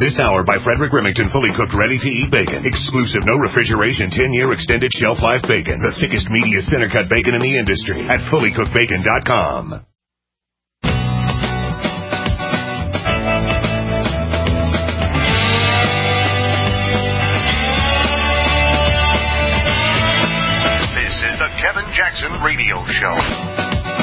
This hour by Frederick Remington, fully cooked, ready-to-eat bacon. Exclusive, no refrigeration, 10-year extended shelf life bacon. The thickest, meatiest center-cut bacon in the industry at fullycookedbacon.com. This is the Kevin Jackson Radio Show.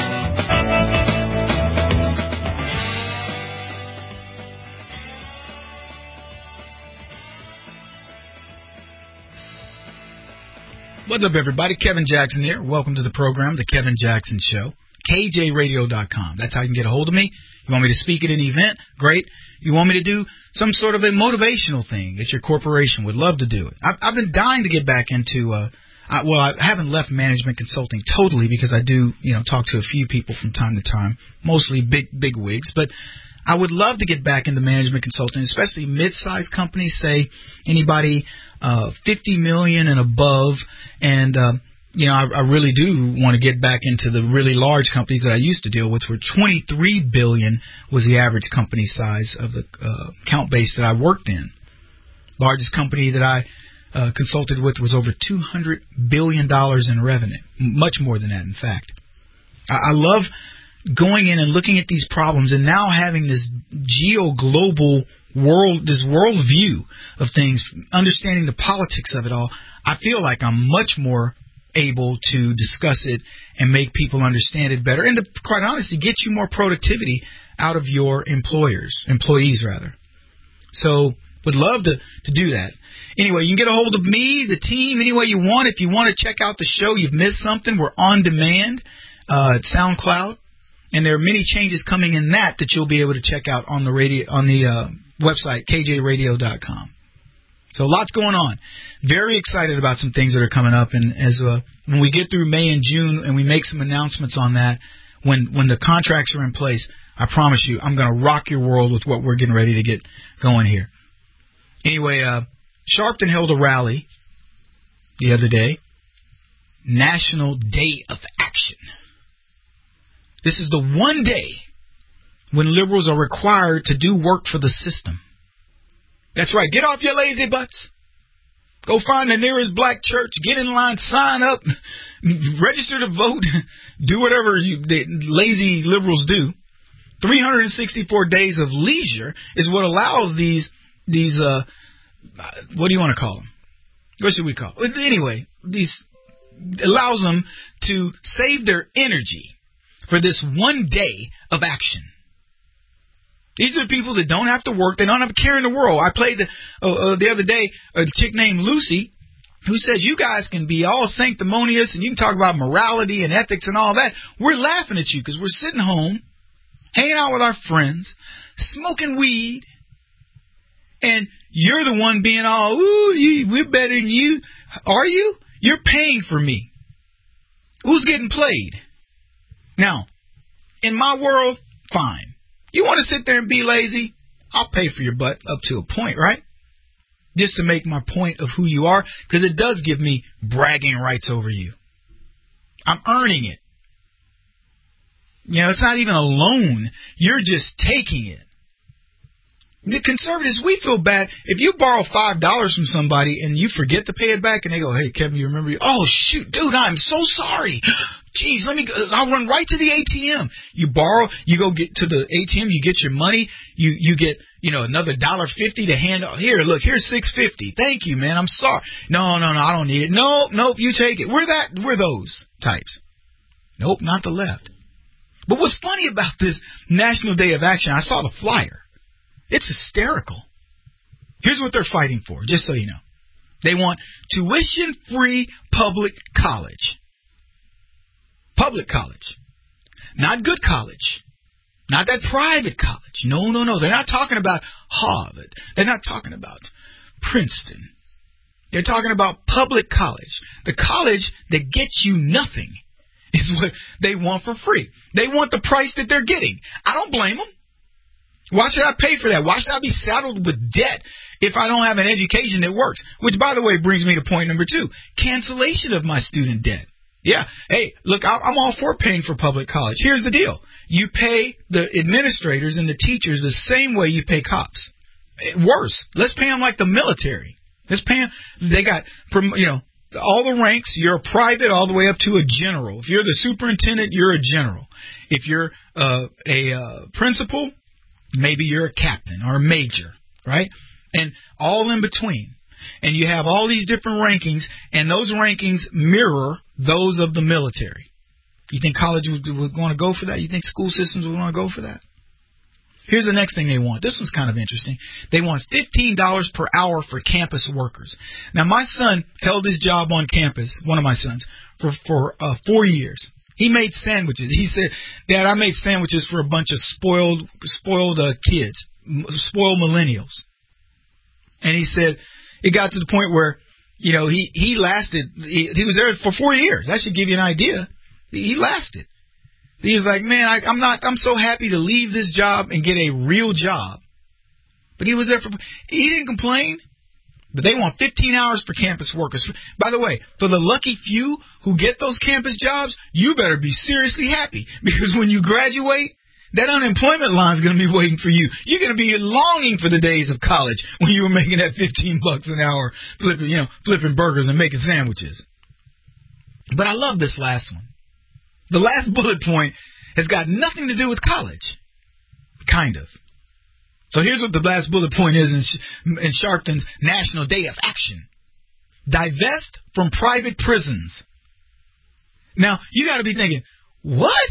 What's up, everybody? Kevin Jackson here. Welcome to the program, The Kevin Jackson Show. KJRadio.com. That's how you can get a hold of me. You want me to speak at an event? Great. You want me to do some sort of a motivational thing at your corporation? Would love to do it. I've been dying to get back into, I haven't left management consulting totally because I do, talk to a few people from time to time, mostly big wigs, but I would love to get back into management consulting, especially mid-sized companies, say anybody $50 million and above, and I really do want to get back into the really large companies that I used to deal with, where $23 billion was the average company size of the account base that I worked in. Largest company that I consulted with was over $200 billion in revenue, much more than that, in fact. I love going in and looking at these problems and now having this global world, this world view of things, understanding the politics of it all. I feel like I'm much more able to discuss it and make people understand it better, and to, quite honestly, get you more productivity out of your employees rather. So would love to do that. Anyway, you can get a hold of me, the team, any way you want. If you want to check out the show, you've missed something, we're on demand at SoundCloud. And there are many changes coming in that you'll be able to check out on the radio, on the website, KJRadio.com. So lots going on. Very excited about some things that are coming up. And as when we get through May and June and we make some announcements on that, when the contracts are in place, I promise you I'm going to rock your world with what we're getting ready to get going here. Anyway, Sharpton held a rally the other day. National Day of Action. This is the one day when liberals are required to do work for the system. That's right. Get off your lazy butts. Go find the nearest black church. Get in line. Sign up. Register to vote. Do whatever the lazy liberals do. 364 days of leisure is what allows these what do you want to call them? What should we call them? Anyway, allows them to save their energy for this one day of action. These are people that don't have to work. They don't have a care in the world. I played the other day a chick named Lucy who says you guys can be all sanctimonious and you can talk about morality and ethics and all that. We're laughing at you because we're sitting home, hanging out with our friends, smoking weed, and you're the one being all, we're better than you. Are you? You're paying for me. Who's getting played? Now, in my world, fine. You want to sit there and be lazy? I'll pay for your butt up to a point, right? Just to make my point of who you are, because it does give me bragging rights over you. I'm earning it. It's not even a loan. You're just taking it. The conservatives, we feel bad. If you borrow $5 from somebody and you forget to pay it back and they go, hey, Kevin, you remember? Oh, shoot, dude, I'm so sorry. Jeez, I'll run right to the ATM. You borrow, you go get to the ATM, you get your money, you get, another $1.50 to hand out. Here, look, here's $6.50. Thank you, man, I'm sorry. No, I don't need it. Nope, you take it. We're those types. Nope, not the left. But what's funny about this National Day of Action, I saw the flyer. It's hysterical. Here's what they're fighting for, just so you know. They want tuition-free public college. Public college. Not good college. Not that private college. No. They're not talking about Harvard. They're not talking about Princeton. They're talking about public college. The college that gets you nothing is what they want for free. They want the price that they're getting. I don't blame them. Why should I pay for that? Why should I be saddled with debt if I don't have an education that works? Which, by the way, brings me to point number 2. Cancellation of my student debt. Yeah. Hey, look, I'm all for paying for public college. Here's the deal. You pay the administrators and the teachers the same way you pay cops. Worse, let's pay them like the military. Let's pay them. They got, all the ranks. You're a private all the way up to a general. If you're the superintendent, you're a general. If you're a principal, maybe you're a captain or a major, right? And all in between. And you have all these different rankings, and those rankings mirror those of the military. You think college would want to go for that? You think school systems would want to go for that? Here's the next thing they want. This one's kind of interesting. They want $15 per hour for campus workers. Now, my son held his job on campus, one of my sons, for 4 years. He made sandwiches. He said, Dad, I made sandwiches for a bunch of spoiled kids, spoiled millennials. And he said it got to the point where, he lasted. He was there for 4 years. That should give you an idea. He lasted. He was like, man, I'm so happy to leave this job and get a real job. But he was there he didn't complain. But they want 15 hours for campus workers. By the way, for the lucky few who get those campus jobs, you better be seriously happy. Because when you graduate, that unemployment line is going to be waiting for you. You're going to be longing for the days of college when you were making that $15 an hour, flipping burgers and making sandwiches. But I love this last one. The last bullet point has got nothing to do with college. Kind of. So here's what the last bullet point is in Sharpton's National Day of Action. Divest from private prisons. Now, you got to be thinking, what?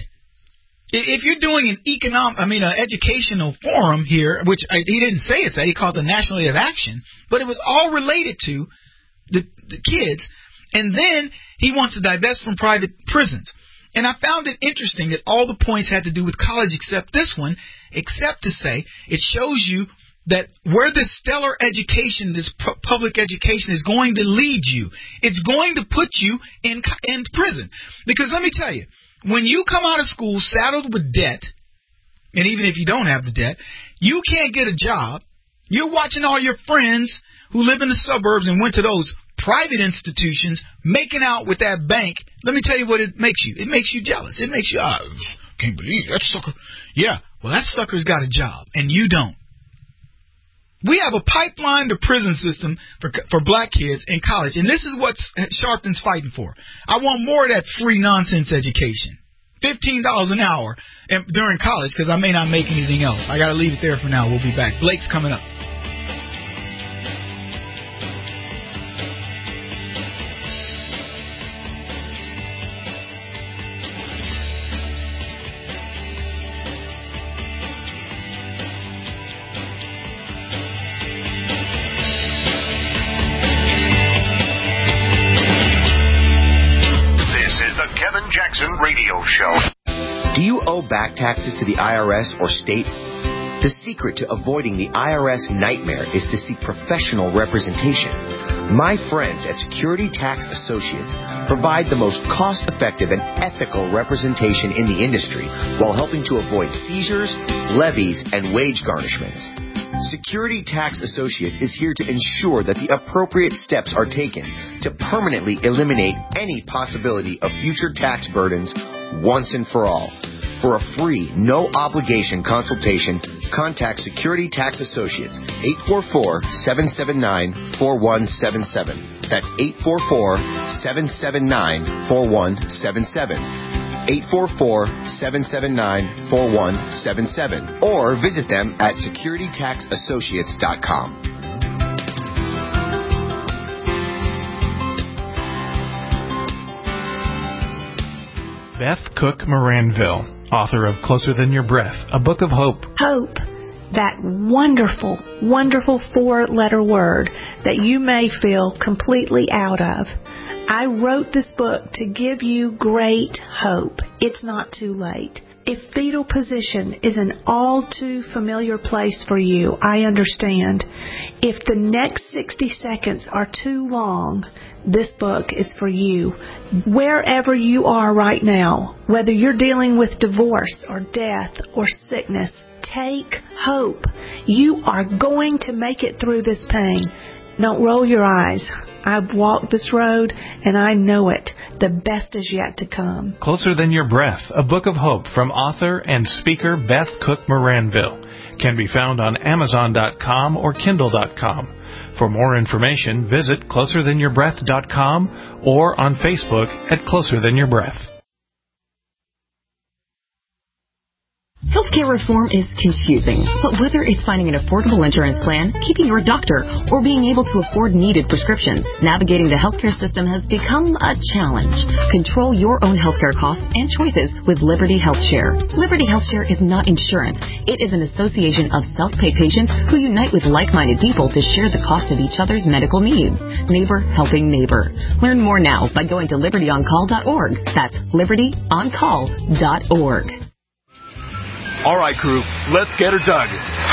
If you're doing an educational forum here, which he didn't say it's that, he called it the National Day of Action, but it was all related to the kids, and then he wants to divest from private prisons. And I found it interesting that all the points had to do with college except this one, except to say it shows you that where this stellar education, this public education is going to lead you, it's going to put you in prison. Because let me tell you, when you come out of school saddled with debt, and even if you don't have the debt, you can't get a job. You're watching all your friends who live in the suburbs and went to those private institutions making out with that bank. Let me tell you what it makes you. It makes you jealous. It makes you, can't believe that sucker. Yeah, well, that sucker's got a job, and you don't. We have a pipeline to prison system for black kids in college, and this is what Sharpton's fighting for. I want more of that free nonsense education. $15 an hour during college, because I may not make anything else. I got to leave it there for now. We'll be back. Blake's coming up. Radio show. Do you owe back taxes to the IRS or state? The secret to avoiding the IRS nightmare is to seek professional representation. My friends at Security Tax Associates provide the most cost-effective and ethical representation in the industry while helping to avoid seizures, levies, and wage garnishments. Security Tax Associates is here to ensure that the appropriate steps are taken to permanently eliminate any possibility of future tax burdens once and for all. For a free, no-obligation consultation, contact Security Tax Associates, 844-779-4177. That's 844-779-4177. 844-779-4177, or visit them at securitytaxassociates.com. Beth Cook Moranville, author of Closer Than Your Breath, a book of hope. Hope, that wonderful, wonderful four-letter word that you may feel completely out of. I wrote this book to give you great hope. It's not too late. If fetal position is an all too familiar place for you, I understand. If the next 60 seconds are too long, this book is for you. Wherever you are right now, whether you're dealing with divorce or death or sickness, take hope. You are going to make it through this pain. Don't roll your eyes. I've walked this road, and I know it. The best is yet to come. Closer Than Your Breath, a book of hope from author and speaker Beth Cook Moranville. can be found on Amazon.com or Kindle.com. For more information, visit closerthanYourBreath.com or on Facebook at Closer Than Your Breath. Healthcare reform is confusing, but whether it's finding an affordable insurance plan, keeping your doctor, or being able to afford needed prescriptions, navigating the healthcare system has become a challenge. Control your own healthcare costs and choices with Liberty HealthShare. Liberty HealthShare is not insurance. It is an association of self-pay patients who unite with like-minded people to share the cost of each other's medical needs. Neighbor helping neighbor. Learn more now by going to libertyoncall.org. That's libertyoncall.org. All right, crew, let's get her dug.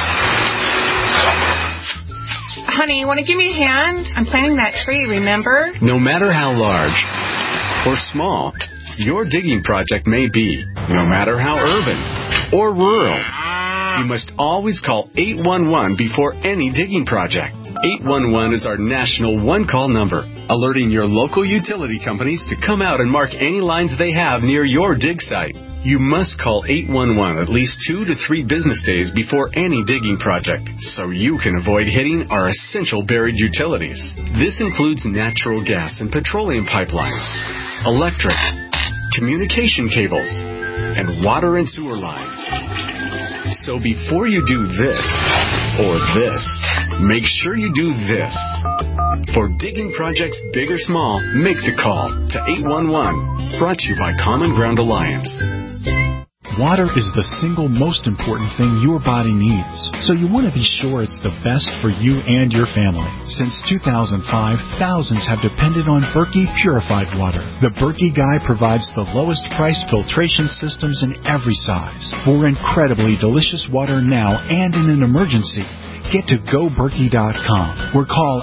Honey, you want to give me a hand? I'm planting that tree, remember? No matter how large or small your digging project may be, no matter how urban or rural, you must always call 811 before any digging project. 811 is our national one-call number, alerting your local utility companies to come out and mark any lines they have near your dig site. You must call 811 at least 2 to 3 business days before any digging project, so you can avoid hitting our essential buried utilities. This includes natural gas and petroleum pipelines, electric, communication cables, and water and sewer lines. So before you do this or this, make sure you do this. For digging projects big or small, make the call to 811. Brought to you by Common Ground Alliance. Water is the single most important thing your body needs, so you want to be sure it's the best for you and your family. Since 2005, thousands have depended on Berkey purified water. The Berkey Guy provides the lowest price filtration systems in every size. For incredibly delicious water now and in an emergency, get to GoBerkey.com or call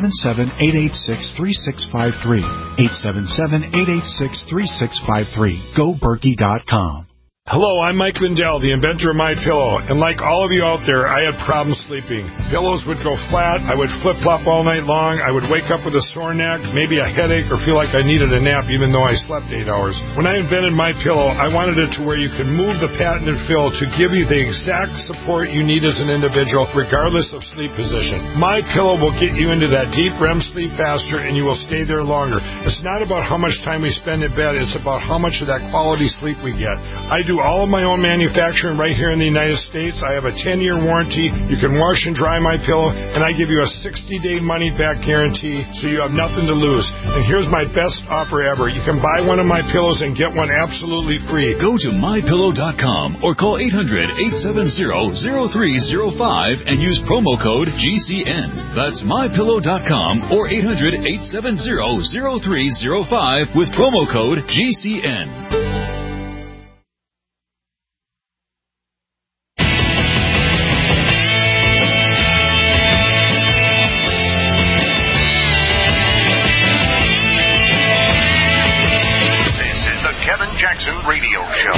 877-886-3653. 877-886-3653. GoBerkey.com. Hello, I'm Mike Lindell, the inventor of MyPillow, and like all of you out there, I had problems sleeping. Pillows would go flat, I would flip-flop all night long, I would wake up with a sore neck, maybe a headache, or feel like I needed a nap even though I slept 8 hours. When I invented MyPillow, I wanted it to where you could move the patented fill to give you the exact support you need as an individual, regardless of sleep position. MyPillow will get you into that deep REM sleep faster, and you will stay there longer. It's not about how much time we spend in bed, it's about how much of that quality sleep we get. I do all of my own manufacturing right here in the United States. I have a 10-year warranty. You can wash and dry my pillow, and I give you a 60-day money-back guarantee, so you have nothing to lose. And here's my best offer ever. You can buy one of my pillows and get one absolutely free. Go to MyPillow.com or call 800-870-0305 and use promo code GCN. That's MyPillow.com or 800-870-0305 with promo code GCN. Radio Show.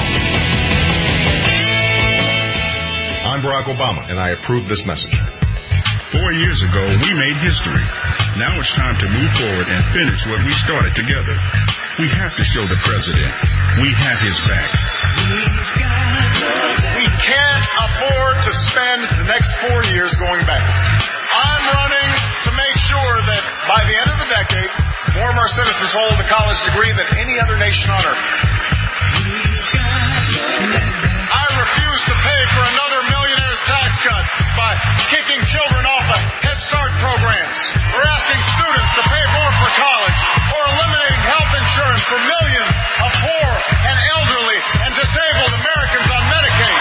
I'm Barack Obama, and I approve this message. 4 years ago, we made history. Now it's time to move forward and finish what we started together. We have to show the president we have his back. We can't afford to spend the next 4 years going backwards. I'm running to make sure that by the end of the decade, more of our citizens hold a college degree than any other nation on earth. I refuse to pay for another millionaire's tax cut by kicking children off of Head Start programs, or asking students to pay more for college, or eliminating health insurance for millions of poor and elderly and disabled Americans on Medicaid.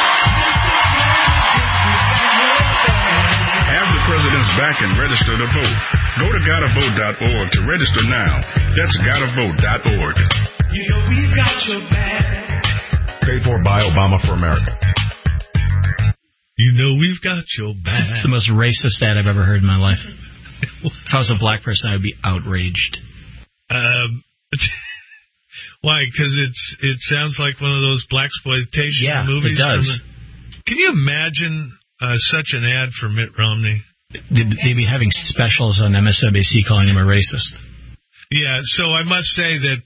Have the president's back and register to vote. Go to gottavote.org to register now. That's gottavote.org. You know we've got your back. Paid for by Obama for America. You know we've got your back. It's the most racist ad I've ever heard in my life. If I was a black person, I would be outraged. Why? Because it sounds like one of those blaxploitation movies. Yeah, it does. Can you imagine such an ad for Mitt Romney? They'd be having specials on MSNBC calling him a racist. Yeah, so I must say that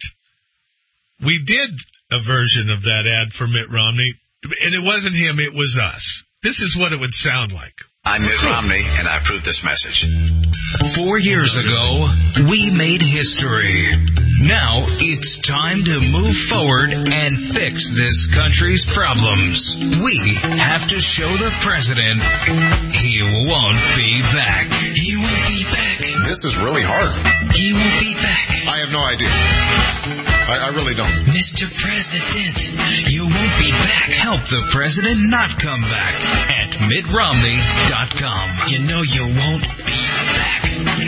we did a version of that ad for Mitt Romney, and it wasn't him, it was us. This is what it would sound like. I'm Mitt Romney, and I approve this message. 4 years ago, we made history. Now it's time to move forward and fix this country's problems. We have to show the president he won't be back. He won't be back. This is really hard. He won't be back. I have no idea. I really don't. Mr. President, you won't be back. Help the president not come back at MittRomney.com. You know you won't be back.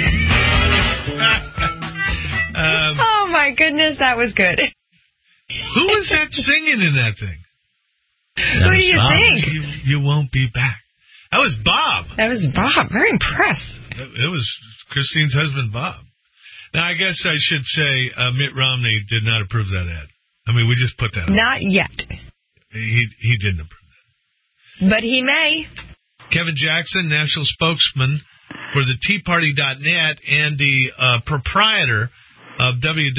Oh, my goodness, that was good. Who was that singing in that thing? Who do you think? You won't be back. That was Bob. That was Bob. Very impressed. It was Christine's husband, Bob. Now, I guess I should say Mitt Romney did not approve that ad. I mean, we just put that on. Not yet. He didn't approve that. But he may. Kevin Jackson, national spokesman for the TeaParty.net and the proprietor of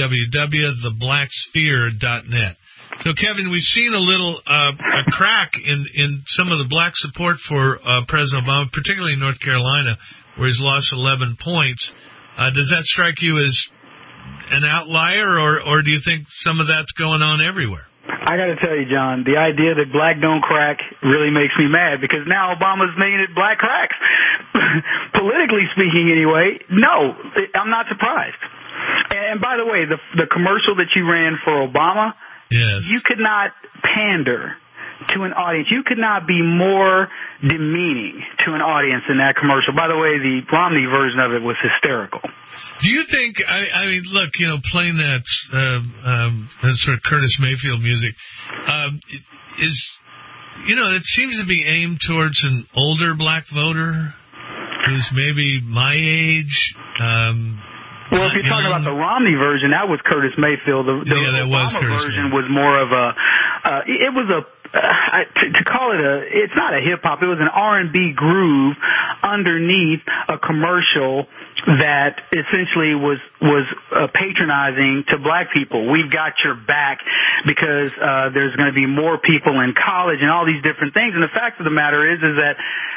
www.theblacksphere.net. So, Kevin, we've seen a little a crack in some of the black support for President Obama, particularly in North Carolina, where he's lost 11 points. Does that strike you as an outlier, or do you think some of that's going on everywhere? I got to tell you, John, the idea that black don't crack really makes me mad, because now Obama's making it black cracks. Politically speaking, anyway, no, I'm not surprised. And by the way, the commercial that you ran for Obama, yes, you could not pander to an audience. You could not be more demeaning to an audience in that commercial. By the way, the Romney version of it was hysterical. Do you think, I mean, look, playing that sort of Curtis Mayfield music, it seems to be aimed towards an older black voter who's maybe my age. Well, if you're talking about the Romney version, that was Curtis Mayfield. The Obama version was more of to call it it's not a hip hop. It was an R&B groove underneath a commercial that essentially was patronizing to black people. We've got your back because there's going to be more people in college and all these different things. And the fact of the matter is that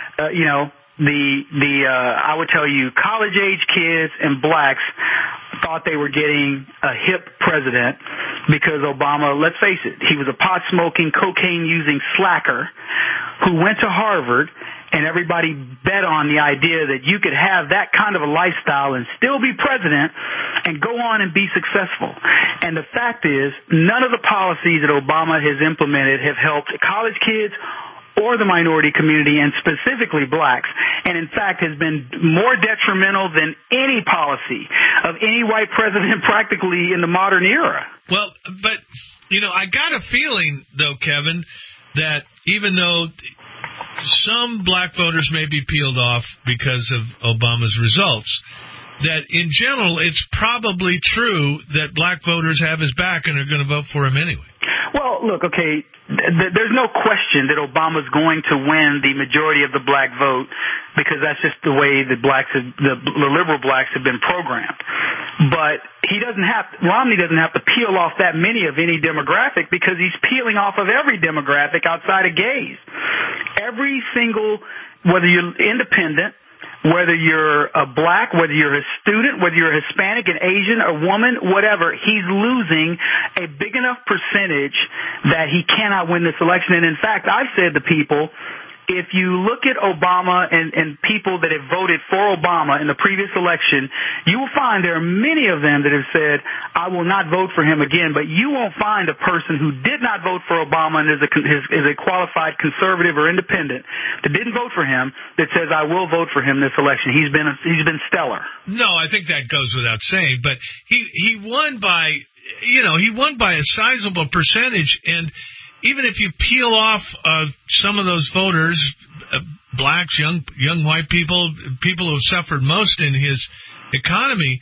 I would tell you, college age kids and blacks thought they were getting a hip president because Obama, let's face it, he was a pot smoking, cocaine using slacker who went to Harvard, and everybody bet on the idea that you could have that kind of a lifestyle and still be president and go on and be successful. And the fact is, none of the policies that Obama has implemented have helped college kids or the minority community, and specifically blacks, and in fact has been more detrimental than any policy of any white president practically in the modern era. Well, but, I got a feeling, though, Kevin, that even though some black voters may be peeled off because of Obama's results, that in general it's probably true that black voters have his back and are going to vote for him anyway. Well, look, okay, there's no question that Obama's going to win the majority of the black vote because that's just the way the liberal blacks have been programmed. But Romney doesn't have to peel off that many of any demographic because he's peeling off of every demographic outside of gays. Every single, whether you're independent, whether you're a black, whether you're a student, whether you're a Hispanic, an Asian, a woman, whatever, he's losing a big enough percentage that he cannot win this election. And in fact, I've said to people, if you look at Obama and people that have voted for Obama in the previous election, you will find there are many of them that have said, I will not vote for him again, but you won't find a person who did not vote for Obama and is a qualified conservative or independent that didn't vote for him that says, I will vote for him this election. He's been stellar. No, I think that goes without saying, but he won by a sizable percentage, and even if you peel off some of those voters, blacks, young white people who have suffered most in his economy,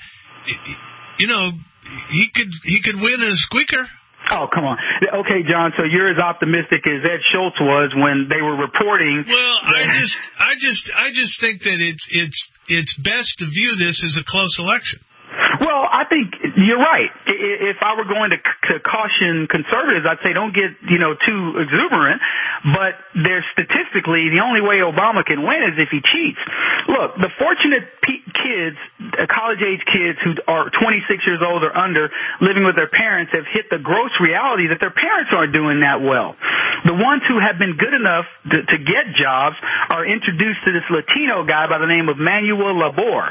he could win a squeaker. Oh, come on. Okay, John, so you're as optimistic as Ed Schultz was when they were reporting. Well, I just think that it's best to view this as a close election. Well, I think, You're right. If I were going to caution conservatives, I'd say don't get, too exuberant. But there's statistically the only way Obama can win is if he cheats. Look, the fortunate kids, college-age kids who are 26 years old or under, living with their parents, have hit the gross reality that their parents aren't doing that well. The ones who have been good enough to get jobs are introduced to this Latino guy by the name of manual labor,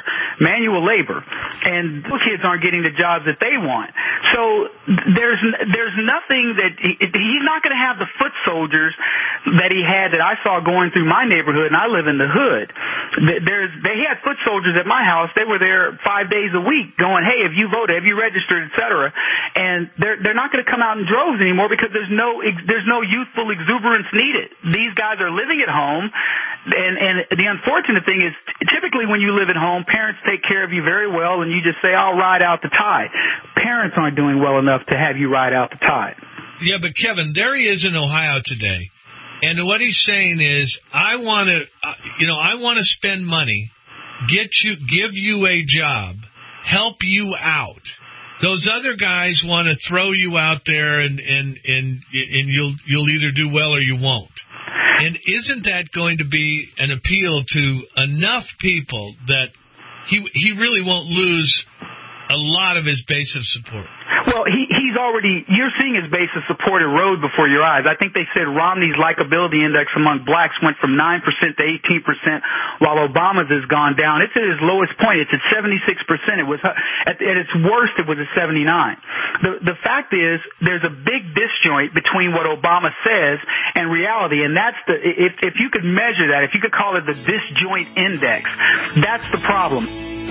and those kids aren't getting the jobs that they want. So there's nothing that he's not going to have the foot soldiers that he had that I saw going through my neighborhood, and I live in the hood. They had foot soldiers at my house. They were there 5 days a week going, hey, have you voted, have you registered, etc. And they're not going to come out in droves anymore because there's no youthful exuberance needed. These guys are living at home, and the unfortunate thing is typically when you live at home, parents take care of you very well, and you just say, I'll ride out the tide. Parents aren't doing well enough to have you ride out the tide. Yeah, but Kevin, there he is in Ohio today, and what he's saying is, I want to spend money, give you a job, help you out. Those other guys want to throw you out there, and you'll either do well or you won't. And isn't that going to be an appeal to enough people that he really won't lose a lot of his base of support? Well, you're seeing his base of support erode before your eyes. I think they said Romney's likability index among blacks went from 9% to 18%, while Obama's has gone down. It's at its lowest point. It's at 76%. It was at its worst. It was at 79. The fact is, there's a big disjoint between what Obama says and reality, and that's if you could measure that, if you could call it the disjoint index, that's the problem.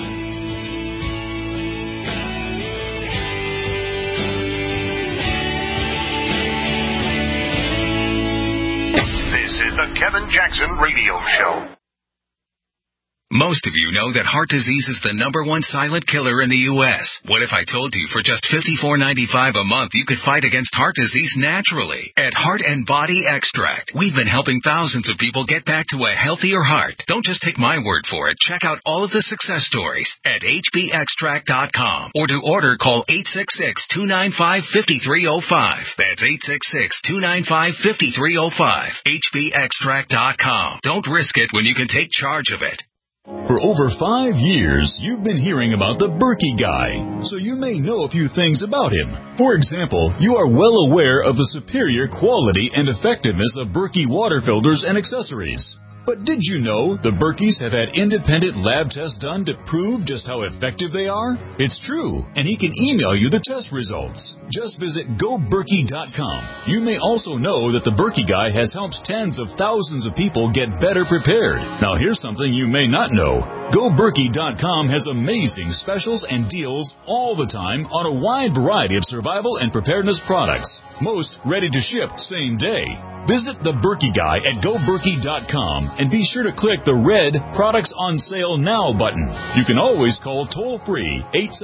This is the Kevin Jackson Radio Show. Most of you know that heart disease is the #1 silent killer in the U.S. What if I told you for just $54.95 a month you could fight against heart disease naturally? At Heart and Body Extract, we've been helping thousands of people get back to a healthier heart. Don't just take my word for it. Check out all of the success stories at hbextract.com, or to order, call 866-295-5305. That's 866-295-5305. hbextract.com. Don't risk it when you can take charge of it. For over 5 years, you've been hearing about the Berkey Guy, so you may know a few things about him. For example, you are well aware of the superior quality and effectiveness of Berkey water filters and accessories. But did you know the Berkeys have had independent lab tests done to prove just how effective they are? It's true, and he can email you the test results. Just visit GoBerkey.com. You may also know that the Berkey Guy has helped tens of thousands of people get better prepared. Now here's something you may not know. GoBerkey.com has amazing specials and deals all the time on a wide variety of survival and preparedness products. Most ready to ship same day. Visit the Berkey Guy at GoBerkey.com and be sure to click the red Products on Sale Now button. You can always call toll-free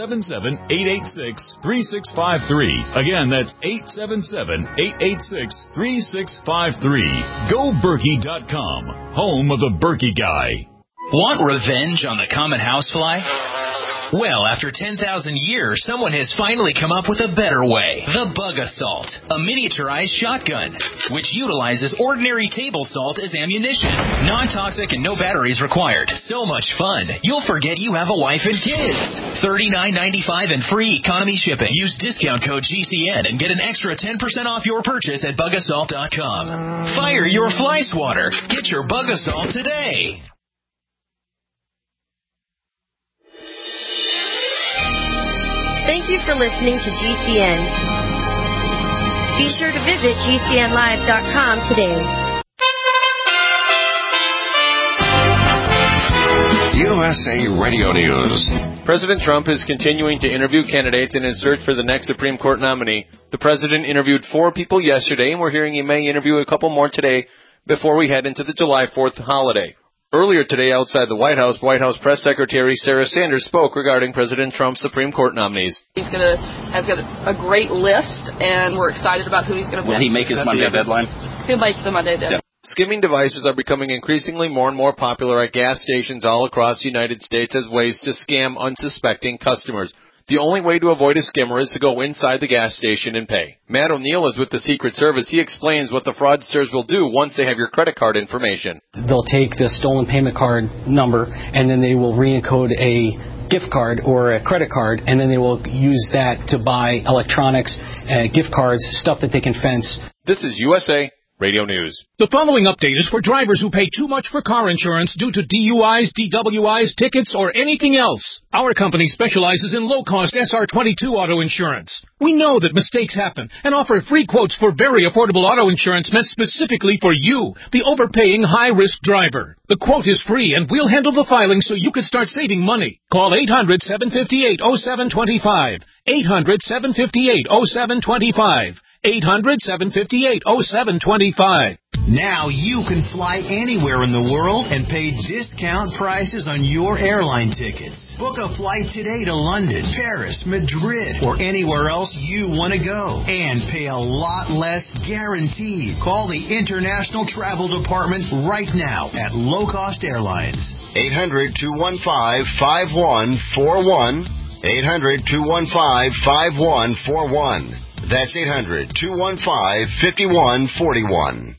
877-886-3653. Again, that's 877-886-3653. GoBerkey.com, home of the Berkey Guy. Want revenge on the common housefly? Well, after 10,000 years, someone has finally come up with a better way. The Bug Assault, a miniaturized shotgun, which utilizes ordinary table salt as ammunition. Non-toxic and no batteries required. So much fun, you'll forget you have a wife and kids. $39.95 and free economy shipping. Use discount code GCN and get an extra 10% off your purchase at bugassault.com. Fire your fly swatter. Get your Bug Assault today. Thank you for listening to GCN. Be sure to visit GCNlive.com today. USA Radio News. President Trump is continuing to interview candidates in his search for the next Supreme Court nominee. The president interviewed 4 people yesterday, and we're hearing he may interview a couple more today before we head into the July 4th holiday. Earlier today, outside the White House Press Secretary Sarah Sanders spoke regarding President Trump's Supreme Court nominees. Has got a great list, and we're excited about who he's going to pick. Will he make his Monday deadline? He'll make the Monday deadline. Skimming devices are becoming increasingly more and more popular at gas stations all across the United States as ways to scam unsuspecting customers. The only way to avoid a skimmer is to go inside the gas station and pay. Matt O'Neill is with the Secret Service. He explains what the fraudsters will do once they have your credit card information. They'll take the stolen payment card number, and then they will re-encode a gift card or a credit card, and then they will use that to buy electronics, gift cards, stuff that they can fence. This is USA Radio News. The following update is for drivers who pay too much for car insurance due to DUIs, DWIs, tickets, or anything else. Our company specializes in low-cost SR22 auto insurance. We know that mistakes happen and offer free quotes for very affordable auto insurance meant specifically for you, the overpaying high-risk driver. The quote is free, and we'll handle the filing so you can start saving money. Call 800-758-0725. 800-758-0725. 800-758-0725. Now you can fly anywhere in the world and pay discount prices on your airline tickets. Book a flight today to London, Paris, Madrid, or anywhere else you want to go. And pay a lot less guaranteed. Call the International Travel Department right now at Low Cost Airlines. 800-215-5141. 800-215-5141. That's 800-215-5141.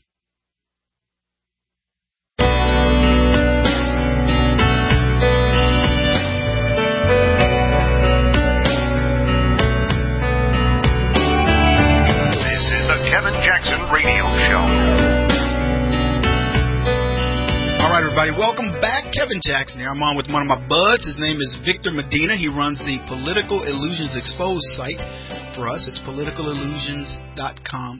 This is the Kevin Jackson Radio Show. All right, everybody, welcome back. Kevin Jackson here. I'm on with one of my buds. His name is Victor Medina. He runs the Political Illusions Exposed site for us. It's politicalillusions.com,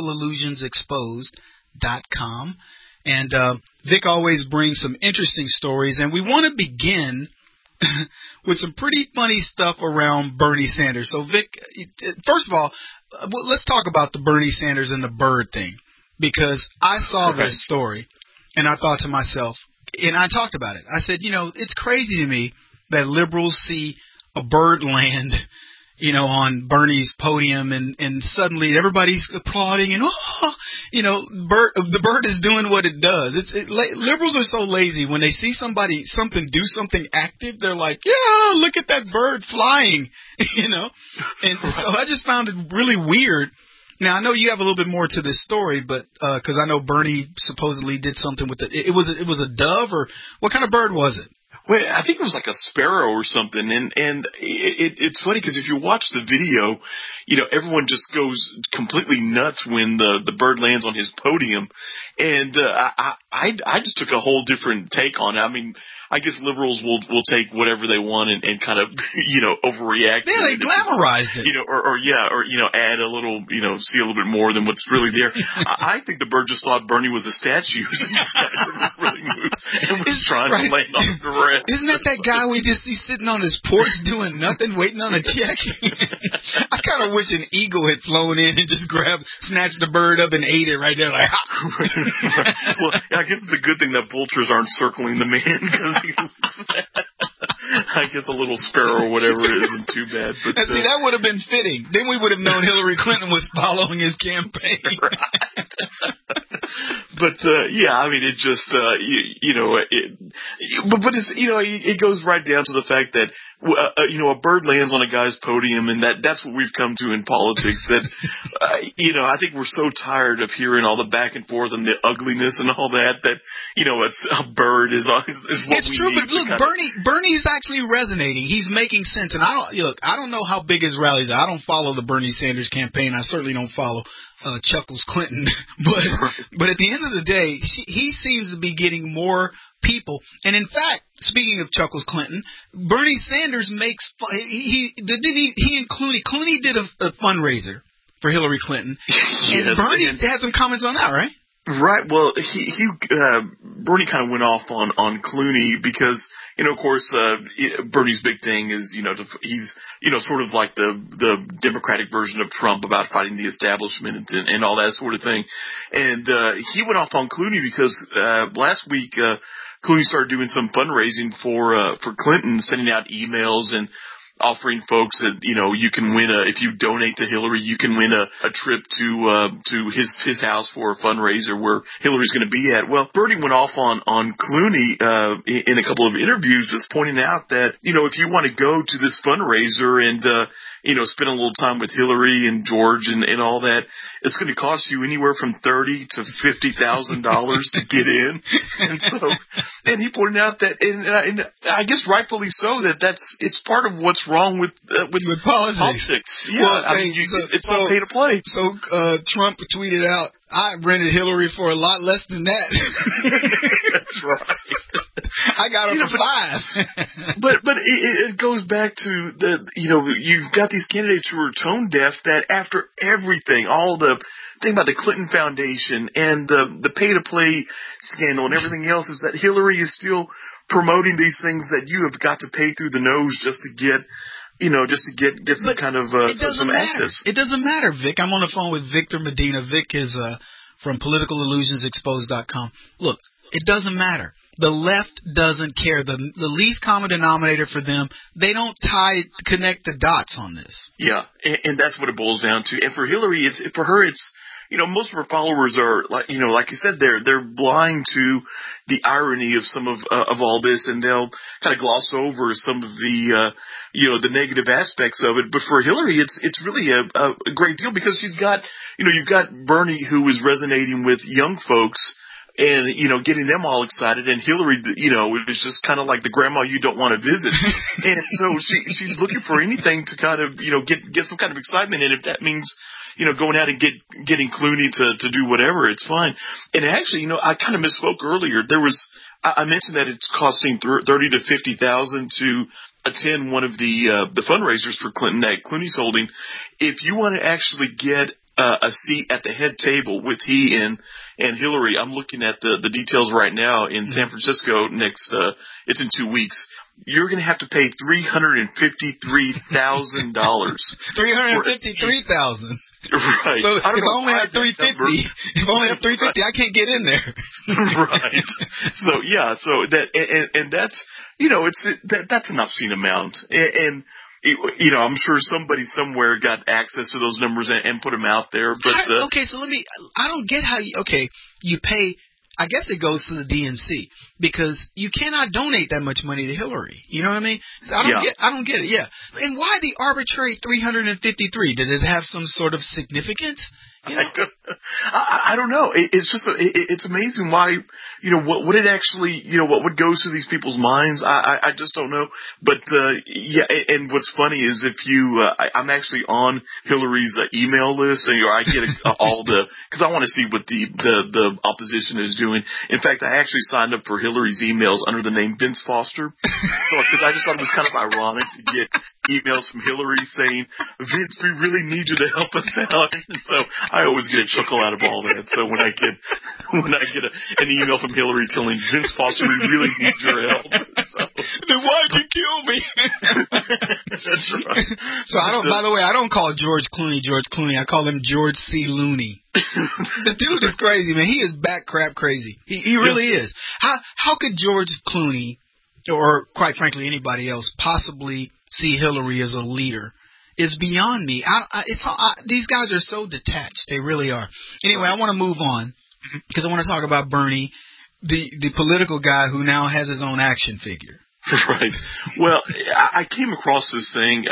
politicalillusionsexposed.com. And Vic always brings some interesting stories, and we want to begin with some pretty funny stuff around Bernie Sanders. So, Vic, first of all, let's talk about the Bernie Sanders and the bird thing, because I saw this story, and I thought to myself, and I talked about it. I said, it's crazy to me that liberals see a bird land, on Bernie's podium, and suddenly everybody's applauding, and the bird is doing what it does. Liberals are so lazy. When they see something do something active, they're like, yeah, look at that bird flying, And so I just found it really weird. Now I know you have a little bit more to this story, but because I know Bernie supposedly did something with it. It was a dove, or what kind of bird was it? Well, I think it was like a sparrow or something, and it's funny because if you watch the video, everyone just goes completely nuts when the bird lands on his podium, and I just took a whole different take on it. I mean, I guess liberals will take whatever they want and kind of overreact. Yeah, they glamorized it. Or add a little, see a little bit more than what's really there. I think the bird just thought Bernie was a statue and really moves and was trying to land on the ground. Isn't that guy we just see sitting on his porch doing nothing, waiting on a check? I kind of wish an eagle had flown in and just snatched the bird up and ate it right there, like. Well, I guess it's a good thing that vultures aren't circling the man, because I guess a little sparrow or whatever isn't too bad. But see, that would have been fitting. Then we would have known Hillary Clinton was following his campaign. But yeah, I mean, it just but it's it goes right down to the fact that a bird lands on a guy's podium, and that's what we've come to in politics. That I think we're so tired of hearing all the back and forth and the ugliness and all that a bird is what it's we true, need. But look, Bernie's actually resonating. He's making sense, and I don't know how big his rallies are. I don't follow the Bernie Sanders campaign. I certainly don't follow Chuckles Clinton, but at the end of the day, he seems to be getting more people. And in fact, speaking of Chuckles Clinton, Bernie Sanders makes he and Clooney did a fundraiser for Hillary Clinton, and yes, Bernie had some comments on that, right? Right. Well, Bernie kind of went off on Clooney because, of course, Bernie's big thing is, he's, sort of like the Democratic version of Trump about fighting the establishment and all that sort of thing. And he went off on Clooney because last week Clooney started doing some fundraising for Clinton, sending out emails and offering folks that, you can win if you donate to Hillary, you can win a trip to his house for a fundraiser where Hillary's going to be at. Well, Bernie went off on Clooney, in a couple of interviews, just pointing out that, if you want to go to this fundraiser and, spend a little time with Hillary and George and all that, it's going to cost you anywhere from $30,000 to $50,000 to get in. And he pointed out that, and I guess rightfully so, it's part of what's wrong with politics. Yeah, well, it's all pay to play. So Trump tweeted out, "I rented Hillary for a lot less than that." That's right. I got her for $5. but it goes back to you've got these candidates who are tone deaf that after everything, all the thing about the Clinton Foundation and the pay to play scandal and everything else, is that Hillary is still promoting these things that you have got to pay through the nose just to get some kind of some access. It doesn't matter, Vic. I'm on the phone with Victor Medina. Vic is from PoliticalIllusionsExposed.com. Look, it doesn't matter. The left doesn't care. The least common denominator for them, they don't connect the dots on this. Yeah, and that's what it boils down to. And for Hillary, it's most of her followers are like you said, they're blind to the irony of some of all this, and they'll kind of gloss over some of the the negative aspects of it. But for Hillary, it's really a great deal, because she's got you've got Bernie, who is resonating with young folks and getting them all excited, and Hillary is just kind of like the grandma you don't want to visit. And so she's looking for anything to kind of get some kind of excitement, and if that means going out and getting Clooney to do whatever, it's fine. And actually, I kind of misspoke earlier. I mentioned that it's costing $30,000 to $50,000 to attend one of the fundraisers for Clinton that Clooney's holding. If you want to actually get a seat at the head table with he and Hillary, I'm looking at the details right now in San Francisco it's in 2 weeks. You're going to have to pay $353,000. $353,000. Right. So if I only have $350, I can't get in there. Right. So yeah. So that's that's an obscene amount, and I'm sure somebody somewhere got access to those numbers and put them out there. But okay, so I don't get how you pay. I guess it goes to the DNC, because you cannot donate that much money to Hillary. You know what I mean? I don't get it. Yeah. And why the arbitrary 353? Did it have some sort of significance? I don't know. It's just it's amazing why what it actually what goes through these people's minds. I just don't know. But and what's funny is if I'm actually on Hillary's email list, and I get all because I want to see what the opposition is doing. In fact, I actually signed up for Hillary's emails under the name Vince Foster. So because I just thought it was kind of ironic to get emails from Hillary saying, "Vince, we really need you to help us out." So I always get a chuckle out of all that. So when I get an email from Hillary telling Vince Foster, "We really need your help," then why'd you kill me? That's right. So by the way, I don't call George Clooney. I call him George C. Looney. The dude is crazy, man. He is back crap crazy. He really is. How could George Clooney, or quite frankly anybody else, possibly see Hillary as a leader? Is beyond me. These guys are so detached. They really are. Anyway, I want to move on, because I want to talk about Bernie, the political guy who now has his own action figure. Right. Well, I came across this thing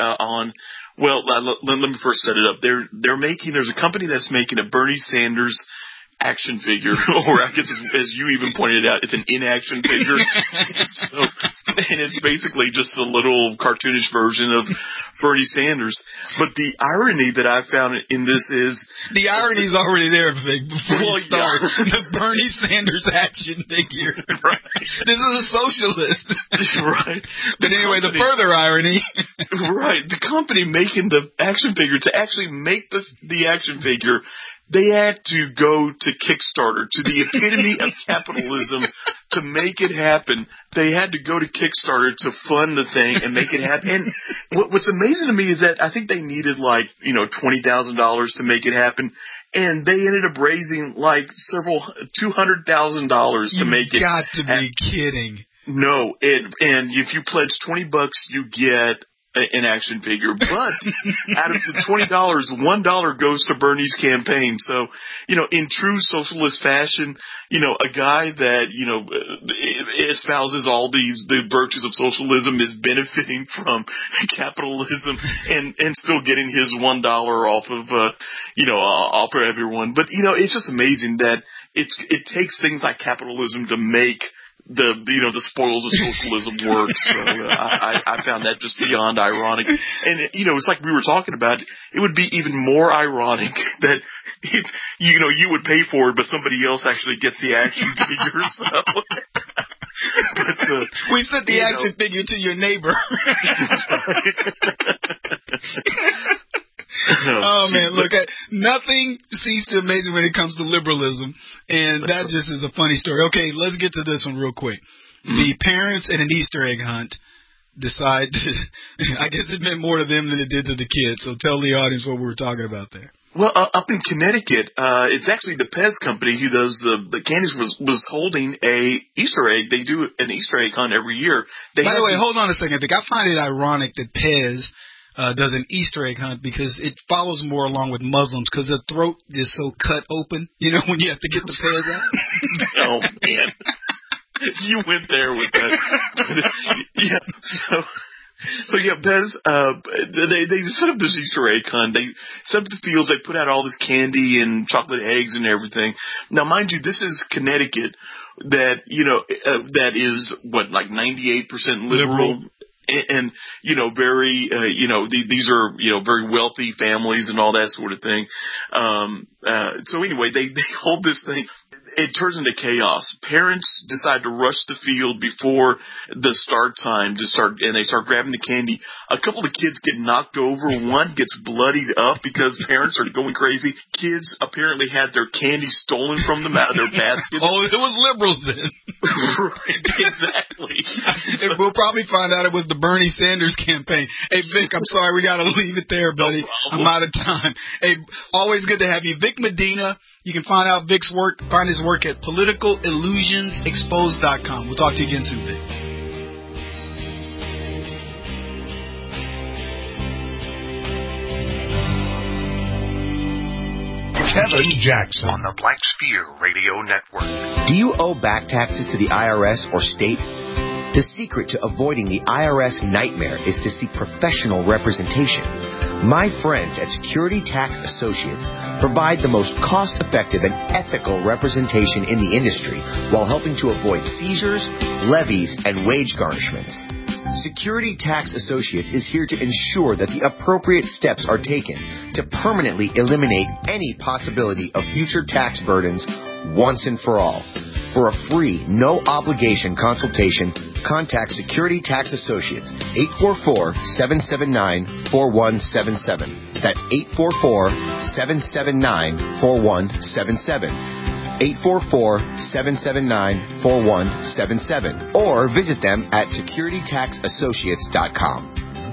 let me first set it up. There's a company that's making a Bernie Sanders action figure, or I guess as you even pointed out, it's an inaction figure. And it's basically just a little cartoonish version of Bernie Sanders. But the irony that I found in this is... The irony's already there, Vic, before you start. Yeah. The Bernie Sanders action figure. Right. This is a socialist. Right. But anyway, the further irony... Right. The company making the action figure, to actually make the action figure, they had to go to Kickstarter, to the epitome of capitalism, to make it happen. They had to go to Kickstarter to fund the thing and make it happen. And what's amazing to me is that I think they needed $20,000 to make it happen. And they ended up raising $200,000 to make it happen. You've got to be kidding. No, and if you pledge $20, you get an action figure, but out of the $20, $1 goes to Bernie's campaign. So, in true socialist fashion, a guy that, espouses all the virtues of socialism is benefiting from capitalism and still getting his $1 off of, off of everyone. But, it's just amazing that it takes things like capitalism to make the spoils of socialism work. So I found that just beyond ironic. And it's like we were talking about. It would be even more ironic that if, you would pay for it, but somebody else actually gets the action figure. So. But, we sent the action figure to your neighbor. Oh man, look, nothing ceases to amaze me when it comes to liberalism, and that just is a funny story. Okay, let's get to this one real quick. The parents at an Easter egg hunt decide to, I guess it meant more to them than it did to the kids, so tell the audience what we were talking about there. Well, up in Connecticut, it's actually the Pez company who does the candies was holding a Easter egg. They do an Easter egg hunt every year. By the way, hold on a second, Vic. I find it ironic that Pez does an Easter egg hunt because it follows more along with Muslims because their throat is so cut open, when you have to get the Pez out. Oh, man. You went there with that. Yeah, so yeah, Pez, they set up this Easter egg hunt. They set up the fields, they put out all this candy and chocolate eggs and everything. Now, mind you, this is Connecticut that, that is, like 98% liberal. And very, these are, very wealthy families and all that sort of thing. So anyway, they hold this thing. It turns into chaos. Parents decide to rush the field before the start time and they start grabbing the candy. A couple of kids get knocked over. One gets bloodied up because parents are going crazy. Kids apparently had their candy stolen from them out of their baskets. Oh, it was liberals then. Right, exactly. We'll probably find out it was the Bernie Sanders campaign. Hey, Vic, I'm sorry, we got to leave it there, buddy. No, I'm out of time. Hey, always good to have you. Vic Medina. You can find out Vic's work, find his work at politicalillusionsexposed.com. We'll talk to you again soon, Vic. Kevin Jackson on the Black Spear Radio Network. Do you owe back taxes to the IRS or state? The secret to avoiding the IRS nightmare is to seek professional representation. My friends at Security Tax Associates provide the most cost-effective and ethical representation in the industry while helping to avoid seizures, levies, and wage garnishments. Security Tax Associates is here to ensure that the appropriate steps are taken to permanently eliminate any possibility of future tax burdens once and for all. For a free, no-obligation consultation, contact Security Tax Associates, 844-779-4177. That's 844-779-4177. 844-779-4177. Or visit them at securitytaxassociates.com.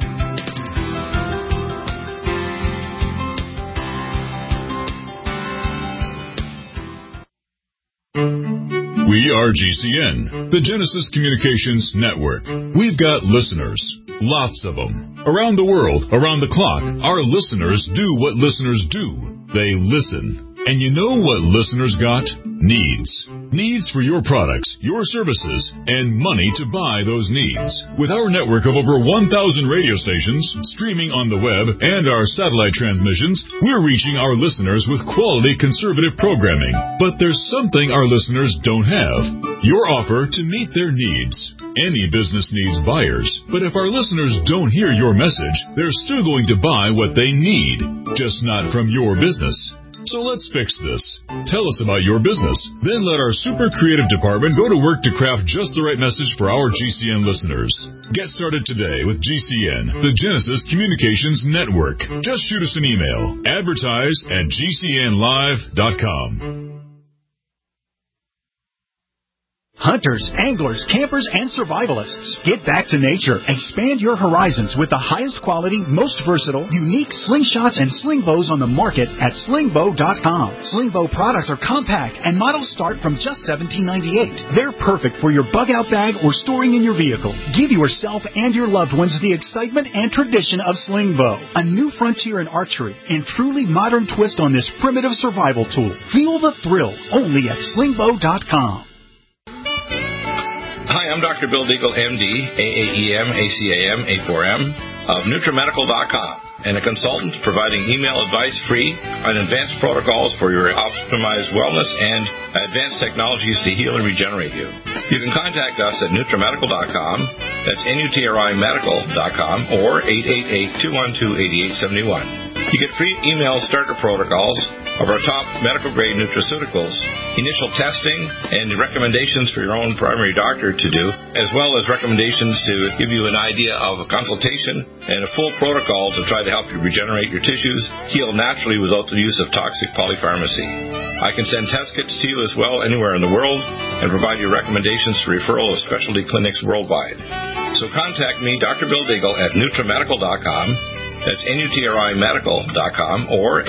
We are GCN, the Genesis Communications Network. We've got listeners, lots of them. Around the world, around the clock, our listeners do what listeners do. They listen. And you know what listeners got? Needs. Needs for your products, your services, and money to buy those needs. With our network of over 1,000 radio stations, streaming on the web, and our satellite transmissions, we're reaching our listeners with quality conservative programming. But there's something our listeners don't have. Your offer to meet their needs. Any business needs buyers, but if our listeners don't hear your message, they're still going to buy what they need, just not from your business. So let's fix this. Tell us about your business. Then let our super creative department go to work to craft just the right message for our GCN listeners. Get started today with GCN, the Genesis Communications Network. Just shoot us an email. Advertise@gcnlive.com. Hunters, anglers, campers, and survivalists. Get back to nature. Expand your horizons with the highest quality, most versatile, unique slingshots and sling bows on the market at slingbow.com. Sling bow products are compact and models start from just $17.98. They're perfect for your bug-out bag or storing in your vehicle. Give yourself and your loved ones the excitement and tradition of sling bow. A new frontier in archery and truly modern twist on this primitive survival tool. Feel the thrill only at slingbow.com. Hi, I'm Dr. Bill Deagle, MD, AAEM, ACAM, A4M of NutriMedical.com, and a consultant providing email advice free on advanced protocols for your optimized wellness and advanced technologies to heal and regenerate you. You can contact us at NutriMedical.com, that's NutriMedical.com, or 888-212-8871. You get free email starter protocols of our top medical-grade nutraceuticals, initial testing, and recommendations for your own primary doctor to do, as well as recommendations to give you an idea of a consultation and a full protocol to try to help you regenerate your tissues, heal naturally without the use of toxic polypharmacy. I can send test kits to you as well anywhere in the world and provide you recommendations for referral of specialty clinics worldwide. So contact me, Dr. Bill Deagle, at NutriMedical.com. That's NutriMedical.com or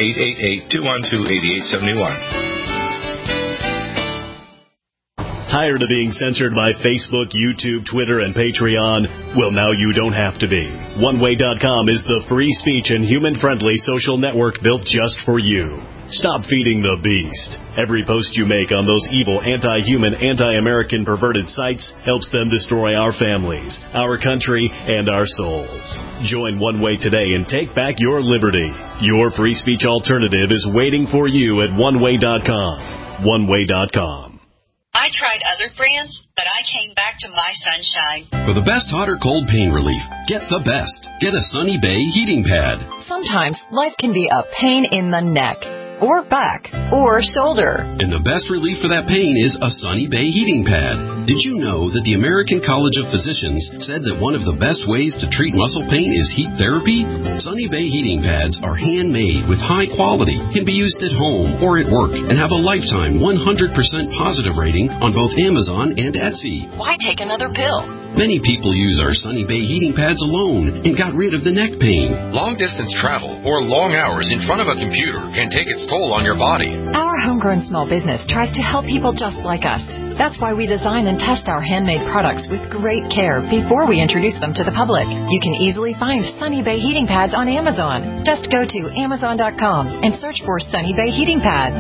888-212-8871. Tired of being censored by Facebook, YouTube, Twitter, and Patreon? Well, now you don't have to be. OneWay.com is the free speech and human-friendly social network built just for you. Stop feeding the beast. Every post you make on those evil, anti-human, anti-American perverted sites helps them destroy our families, our country, and our souls. Join One Way today and take back your liberty. Your free speech alternative is waiting for you at OneWay.com. OneWay.com. I tried other brands, but I came back to My Sunshine. For the best hot or cold pain relief, get the best. Get a Sunny Bay heating pad. Sometimes life can be a pain in the neck, or back, or shoulder. And the best relief for that pain is a Sunny Bay heating pad. Did you know that the American College of Physicians said that one of the best ways to treat muscle pain is heat therapy? Sunny Bay heating pads are handmade with high quality, can be used at home or at work, and have a lifetime 100% positive rating on both Amazon and Etsy. Why take another pill? Many people use our Sunny Bay heating pads alone and got rid of the neck pain. Long-distance travel or long hours in front of a computer can take its toll on your body. Our homegrown small business tries to help people just like us. That's why we design and test our handmade products with great care before we introduce them to the public. You can easily find Sunny Bay heating pads on Amazon. Just go to Amazon.com and search for Sunny Bay heating pads.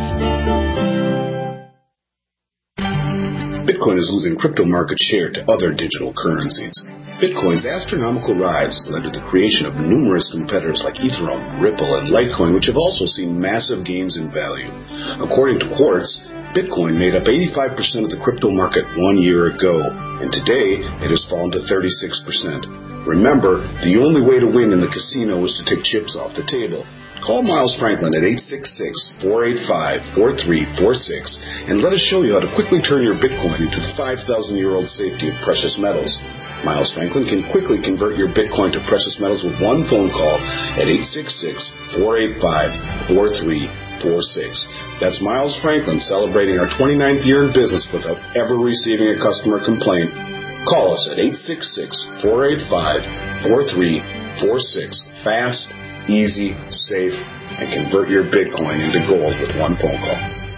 Bitcoin is losing crypto market share to other digital currencies. Bitcoin's astronomical rise has led to the creation of numerous competitors like Ethereum, Ripple, and Litecoin, which have also seen massive gains in value. According to Quartz, Bitcoin made up 85% of the crypto market 1 year ago, and today it has fallen to 36%. Remember, the only way to win in the casino is to take chips off the table. Call Miles Franklin at 866-485-4346 and let us show you how to quickly turn your Bitcoin into the 5,000-year-old safety of precious metals. Miles Franklin can quickly convert your Bitcoin to precious metals with one phone call at 866-485-4346. That's Miles Franklin celebrating our 29th year in business without ever receiving a customer complaint. Call us at 866-485-4346. Fast, easy, safe, and convert your Bitcoin into gold with one phone call.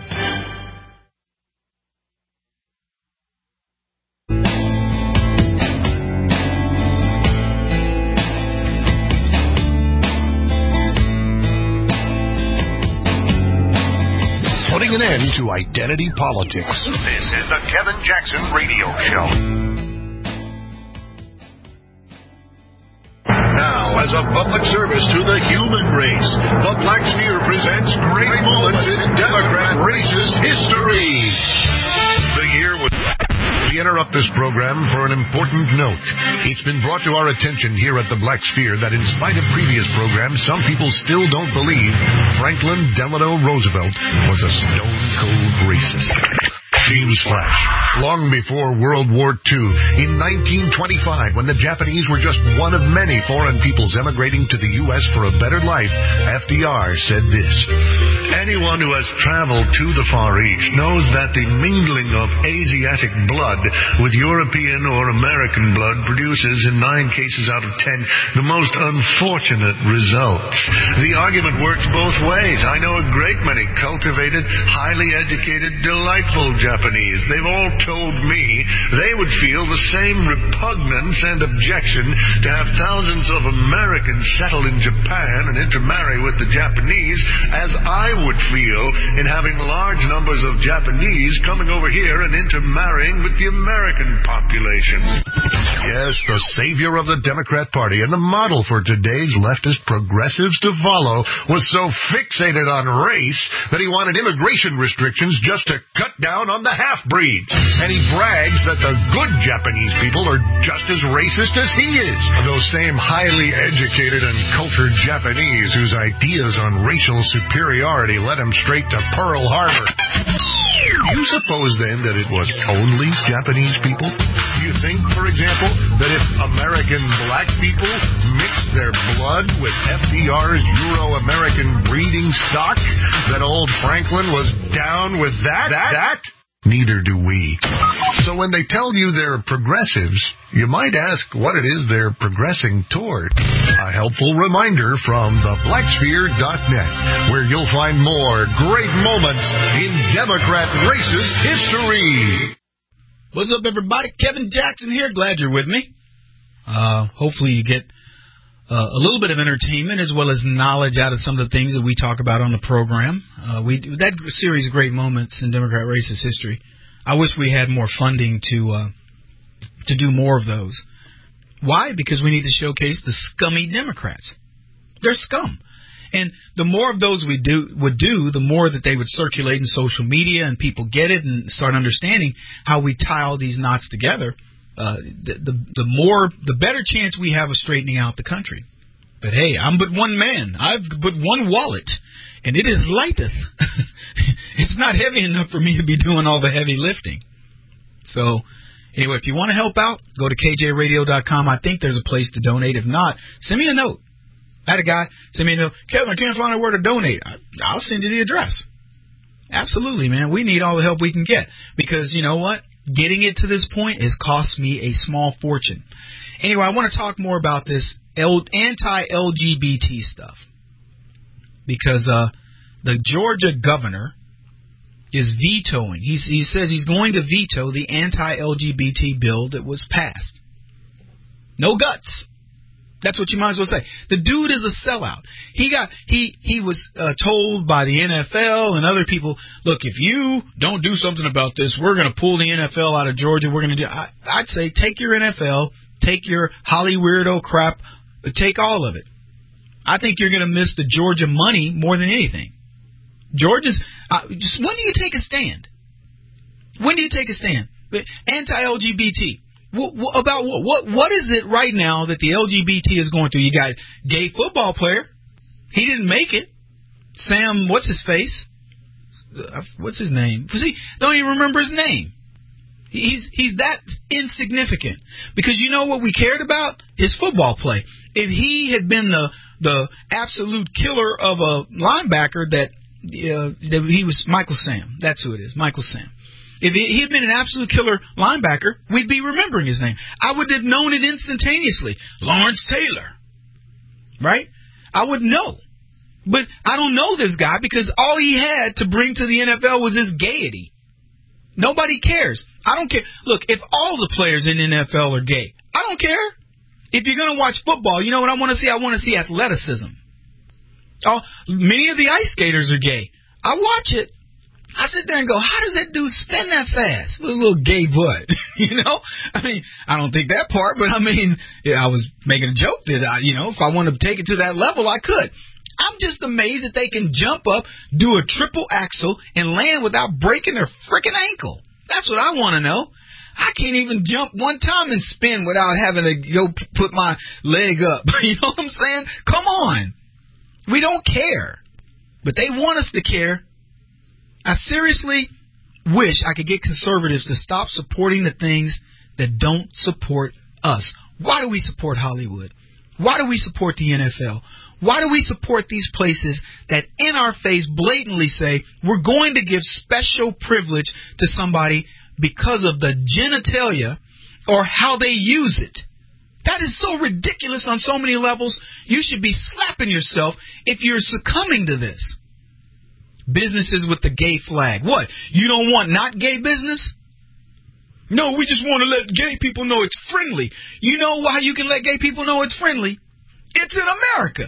Putting an end to identity politics. This is the Kevin Jackson Radio Show. Now, as a public service to the human race, the Black Sphere presents Great Moments in Democrat Racist History. The year was... We interrupt this program for an important note. It's been brought to our attention here at the Black Sphere that in spite of previous programs, some people still don't believe Franklin Delano Roosevelt was a stone-cold racist. Newsflash. Long before World War II, in 1925, when the Japanese were just one of many foreign peoples emigrating to the U.S. for a better life, FDR said this: "Anyone who has traveled to the Far East knows that the mingling of Asiatic blood with European or American blood produces, in 9 cases out of 10, the most unfortunate results. The argument works both ways. I know a great many cultivated, highly educated, delightful Japanese. They've all told me they would feel the same repugnance and objection to have thousands of Americans settle in Japan and intermarry with the Japanese as I would feel in having large numbers of Japanese coming over here and intermarrying with the American population." Yes, the savior of the Democrat Party and the model for today's leftist progressives to follow was so fixated on race that he wanted immigration restrictions just to cut down on the half-breeds. And he brags that the good Japanese people are just as racist as he is. Those same highly educated and cultured Japanese whose ideas on racial superiority led him straight to Pearl Harbor. You suppose, then, that it was only Japanese people? Do you think, for example, that if American black people mixed their blood with FDR's Euro-American breeding stock, that old Franklin was down with that? Neither do we. So when they tell you they're progressives, you might ask what it is they're progressing toward. A helpful reminder from theblacksphere.net, where you'll find more great moments in Democrat racist history. What's up, everybody? Kevin Jackson here. Glad you're with me. Hopefully you get a little bit of entertainment as well as knowledge out of some of the things that we talk about on the program. That series, Great Moments in Democrat Racist History, I wish we had more funding to do more of those. Why? Because we need to showcase the scummy Democrats. They're scum. And the more of those we would do, the more that they would circulate in social media and people get it and start understanding how we tie all these knots together. The better chance we have of straightening out the country. But hey, I'm but one man. I've but one wallet, and it is lighteth. It's not heavy enough for me to be doing all the heavy lifting. So, anyway, if you want to help out, go to kjradio.com. I think there's a place to donate. If not, send me a note. I had a guy send me a note. Kevin, I can't find where to donate. I'll send you the address. Absolutely, man. We need all the help we can get. Because you know what? Getting it to this point has cost me a small fortune. Anyway, I want to talk more about this anti-LGBT stuff. Because the Georgia governor is vetoing. He says he's going to veto the anti-LGBT bill that was passed. No guts. That's what you might as well say. The dude is a sellout. He was told by the NFL and other people, look, if you don't do something about this, we're going to pull the NFL out of Georgia. We're going to do. I'd say take your NFL, take your Holly weirdo crap, take all of it. I think you're going to miss the Georgia money more than anything. Georgia's just when do you take a stand? When do you take a stand? Anti-LGBT. About what? What is it right now that the LGBT is going through? You got gay football player. He didn't make it. Sam, what's his face? What's his name? See, don't even remember his name. He's that insignificant. Because you know what we cared about? His football play. If he had been the absolute killer of a linebacker that he was Michael Sam. That's who it is, Michael Sam. If he had been an absolute killer linebacker, we'd be remembering his name. I would have known it instantaneously. Lawrence Taylor. Right? I would know. But I don't know this guy because all he had to bring to the NFL was his gaiety. Nobody cares. I don't care. Look, if all the players in the NFL are gay, I don't care. If you're going to watch football, you know what I want to see? I want to see athleticism. Many of the ice skaters are gay. I watch it. I sit there and go, how does that dude spin that fast with a little gay butt? You know? I mean, I don't think that part, but I mean, I was making a joke that, if I wanted to take it to that level, I could. I'm just amazed that they can jump up, do a triple axel, and land without breaking their freaking ankle. That's what I want to know. I can't even jump one time and spin without having to go put my leg up. You know what I'm saying? Come on. We don't care. But they want us to care. Seriously, wish I could get conservatives to stop supporting the things that don't support us. Why do we support Hollywood? Why do we support the NFL? Why do we support these places that in our face blatantly say we're going to give special privilege to somebody because of the genitalia or how they use it? That is so ridiculous on so many levels. You should be slapping yourself if you're succumbing to this. Businesses with the gay flag. What? You don't want not gay business? No, we just want to let gay people know it's friendly. You know why you can let gay people know it's friendly? It's in America.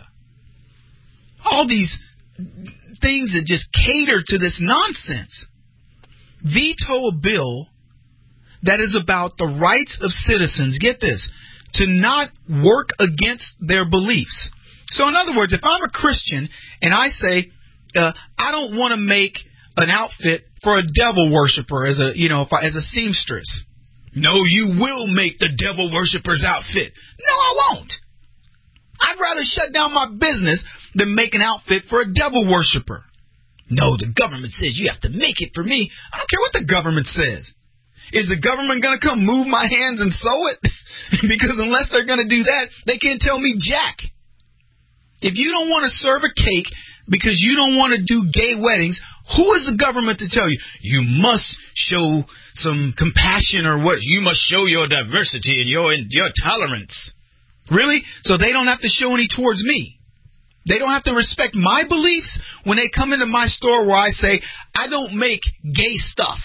All these things that just cater to this nonsense. Veto a bill that is about the rights of citizens, get this, to not work against their beliefs. So in other words, if I'm a Christian and I say, I don't want to make an outfit for a devil worshiper as a seamstress. No, you will make the devil worshiper's outfit. No, I won't. I'd rather shut down my business than make an outfit for a devil worshiper. No, the government says you have to make it for me. I don't care what the government says. Is the government going to come move my hands and sew it? Because unless they're going to do that, they can't tell me jack. If you don't want to serve a cake because you don't want to do gay weddings, who is the government to tell you? You must show some compassion or what? You must show your diversity and your tolerance. Really? So they don't have to show any towards me. They don't have to respect my beliefs when they come into my store where I say, I don't make gay stuff.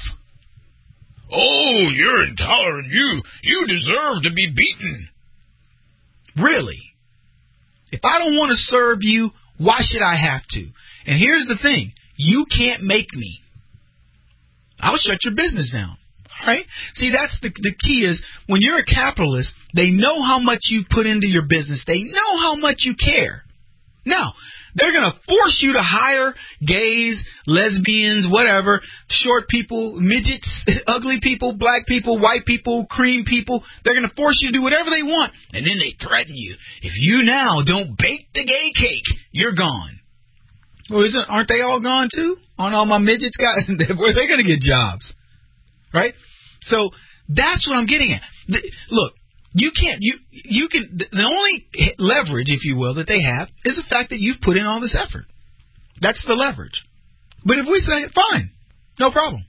Oh, you're intolerant. You deserve to be beaten. Really? If I don't want to serve you, why should I have to? And here's the thing. You can't make me. I'll shut your business down. All right? See, that's the key is when you're a capitalist, they know how much you put into your business. They know how much you care. Now, they're going to force you to hire gays, lesbians, whatever, short people, midgets, ugly people, black people, white people, cream people. They're going to force you to do whatever they want. And then they threaten you. If you now don't bake the gay cake, you're gone. Well, aren't they all gone too? Aren't all my midgets where are they going to get jobs? Right? So that's what I'm getting at. Look. You can, the only leverage, if you will, that they have is the fact that you've put in all this effort. That's the leverage. But if we say, fine, no problem.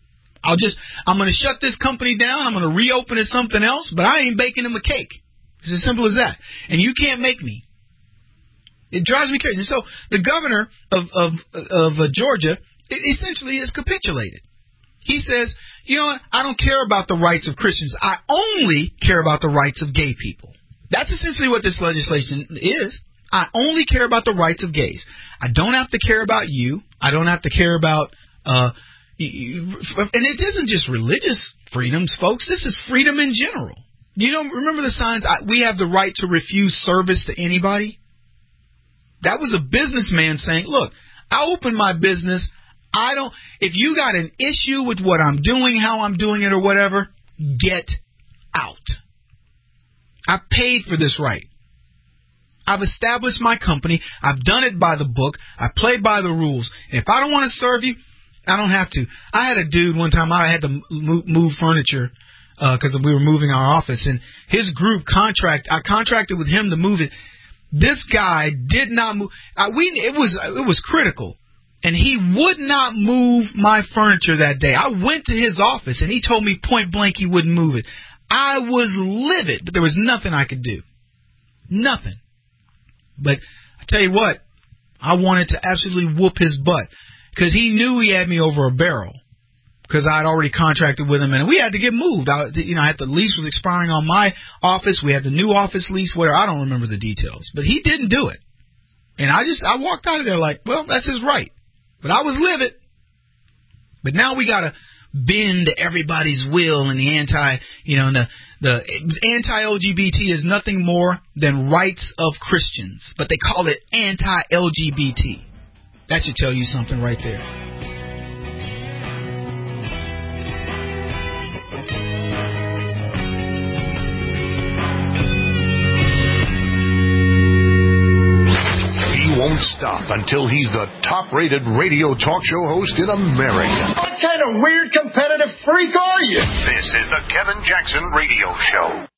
I'm going to shut this company down. I'm going to reopen it something else, but I ain't baking them a cake. It's as simple as that. And you can't make me. It drives me crazy. So the governor of Georgia essentially has capitulated. He says, you know what? I don't care about the rights of Christians. I only care about the rights of gay people. That's essentially what this legislation is. I only care about the rights of gays. I don't have to care about you. I don't have to care about, and it isn't just religious freedoms, folks. This is freedom in general. You know, remember the signs, we have the right to refuse service to anybody? That was a businessman saying, look, I open my business. If you got an issue with what I'm doing, how I'm doing it or whatever, get out. I paid for this right. I've established my company. I've done it by the book. I play by the rules. And if I don't want to serve you, I don't have to. I had a dude one time, I had to move furniture because we were moving our office. And his group I contracted with him to move it. This guy did not move. It was critical. And he would not move my furniture that day. I went to his office, and he told me point blank he wouldn't move it. I was livid, but there was nothing I could do. Nothing. But I tell you what, I wanted to absolutely whoop his butt because he knew he had me over a barrel because I had already contracted with him, and we had to get moved. I had the lease was expiring on my office. We had the new office lease, whatever. I don't remember the details, but he didn't do it. And I walked out of there like, well, that's his right. But I was livid. But now we got to bend to everybody's will, and the anti-LGBT is nothing more than rights of Christians. But they call it anti-LGBT. That should tell you something right there. won't stop until he's the top-rated radio talk show host in America. What kind of weird competitive freak are you? This is the Kevin Jackson Radio Show.